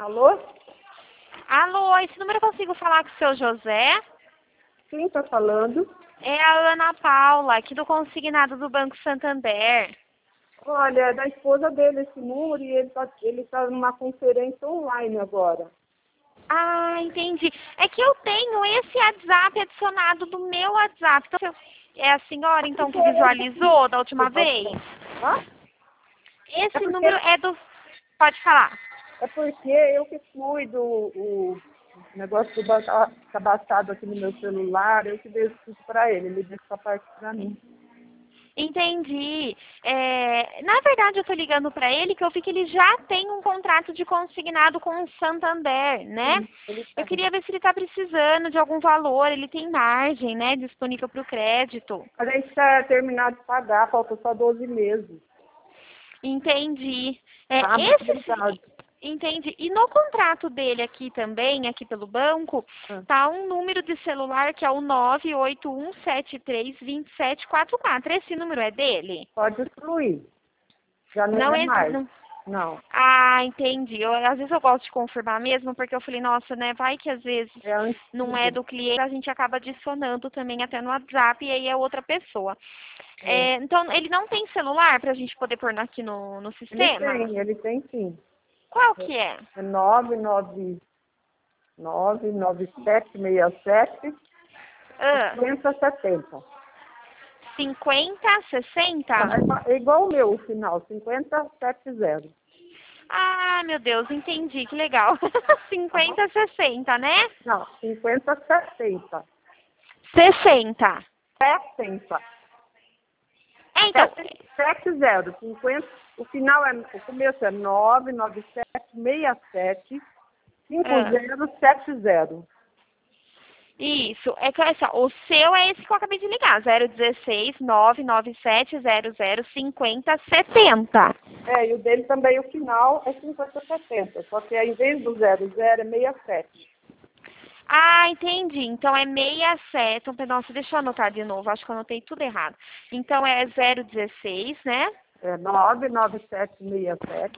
Alô? Alô, esse número eu consigo falar com o seu José? Quem está falando? É a Ana Paula, aqui do consignado do Banco Santander. Olha, é da esposa dele esse número e ele tá numa conferência online agora. Ah, entendi. É que eu tenho esse WhatsApp adicionado do meu WhatsApp. Então, é a senhora, então, que visualizou da última vez? Hã? Esse número é do... Pode falar. É porque eu que cuido o negócio do banco tá baixado aqui no meu celular, eu que deixo tudo para ele deixa essa parte para mim. Entendi. Na verdade, eu tô ligando para ele que eu vi que ele já tem um contrato de consignado com o Santander, né? Sim, ele Eu tem. queria ver se ele está precisando de algum valor, ele tem margem, né, disponível para o crédito. A gente está terminado de pagar, falta só 12 meses. Entendi. Tá? Muito obrigada. Entendi. E no contrato dele aqui também, aqui pelo banco, tá um número de celular que é o 981732744. Esse número é dele? Pode excluir. Já não, Não é é, mais. não. Não. Ah, entendi. Às vezes eu gosto de confirmar mesmo, porque eu falei, nossa, né, vai que às vezes É antigo. não é do cliente, a gente acaba adicionando também até no WhatsApp e aí é outra pessoa. Então, ele não tem celular para a gente poder pôr aqui no sistema? Ele tem sim. Qual que é? É 99767 Ah, 5070. 5060? É igual o meu, o final, 5070. Ah, meu Deus, entendi, que legal. 5060, né? Não, 5070. 60. 70. Então, 70. 50, o final o começo é 99767 ah, 5070. isso, é que olha só, o seu é esse que eu acabei de ligar, 016 997 00 50 70. E o dele também, o final é 5070. Só que ao invés do 00 é 67. Ah, entendi. Então é 67. Nossa, deixa eu anotar de novo. Acho que eu anotei tudo errado. Então é 016, né? É 99767.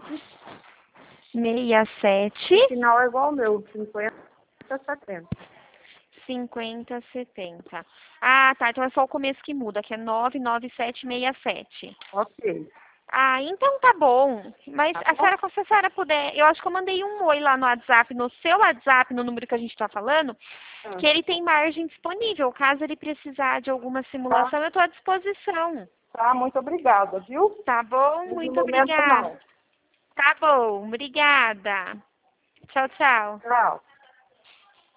67. O final é igual ao meu, 5070. 50, 70. Ah, tá. Então é só o começo que muda, que é 99767. Ok. Ah, então tá bom. Mas Tá a bom? senhora, se a senhora puder, eu acho que eu mandei um oi lá no WhatsApp, no seu WhatsApp, no número que a gente está falando, que ele tem margem disponível. Caso ele precisar de alguma simulação, eu estou à disposição. Tá, muito obrigada, viu? Tá bom? No Muito momento obrigada. não. Tá bom, obrigada. Tchau, tchau. Tchau.